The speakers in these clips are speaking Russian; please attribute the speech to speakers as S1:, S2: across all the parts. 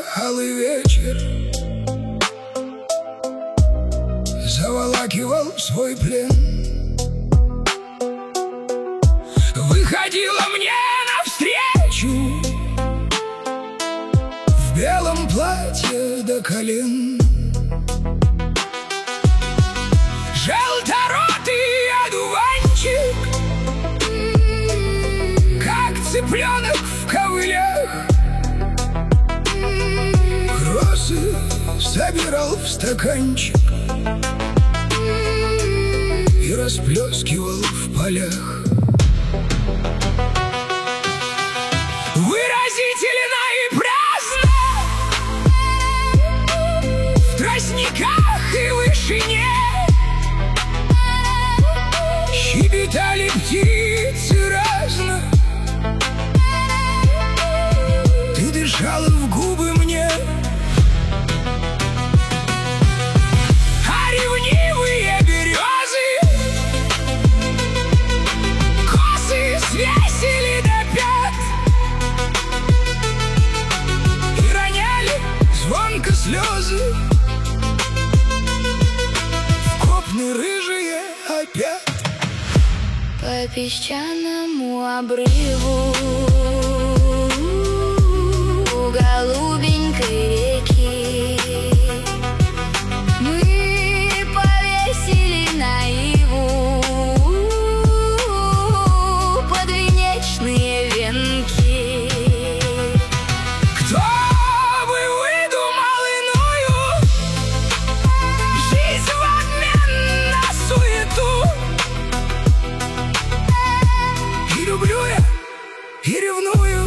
S1: алый вечер заволакивал свой плен. Выходила мне навстречу в белом платье до колен. Желторотый одуванчик, как цыпленок в ковылях, розы собирал в стаканчик и расплескивал в полях. Выразительно и праздно в тростниках и вышине щебетали птицы разно. Ты дышала в губы мне, а ревнивые березы косы свесили до пят и роняли звонко слезы в копны рыжие опять.
S2: По песчаному обрыву у голубенькой реки мы повесили наиву подвенечные венки.
S1: Кто бы выдумал иную жизнь в обмен на суету? И люблю я, и ревную,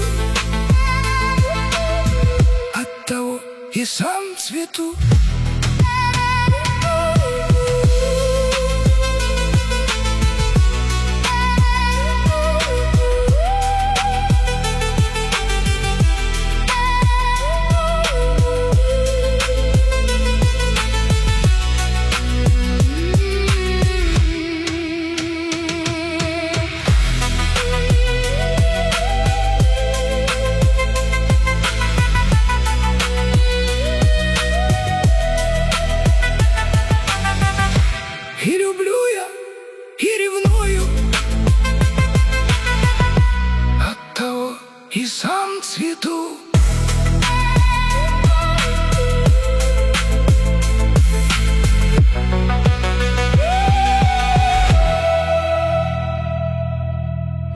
S1: оттого и сам цвету. И люблю я, и ревную, оттого и сам цвету.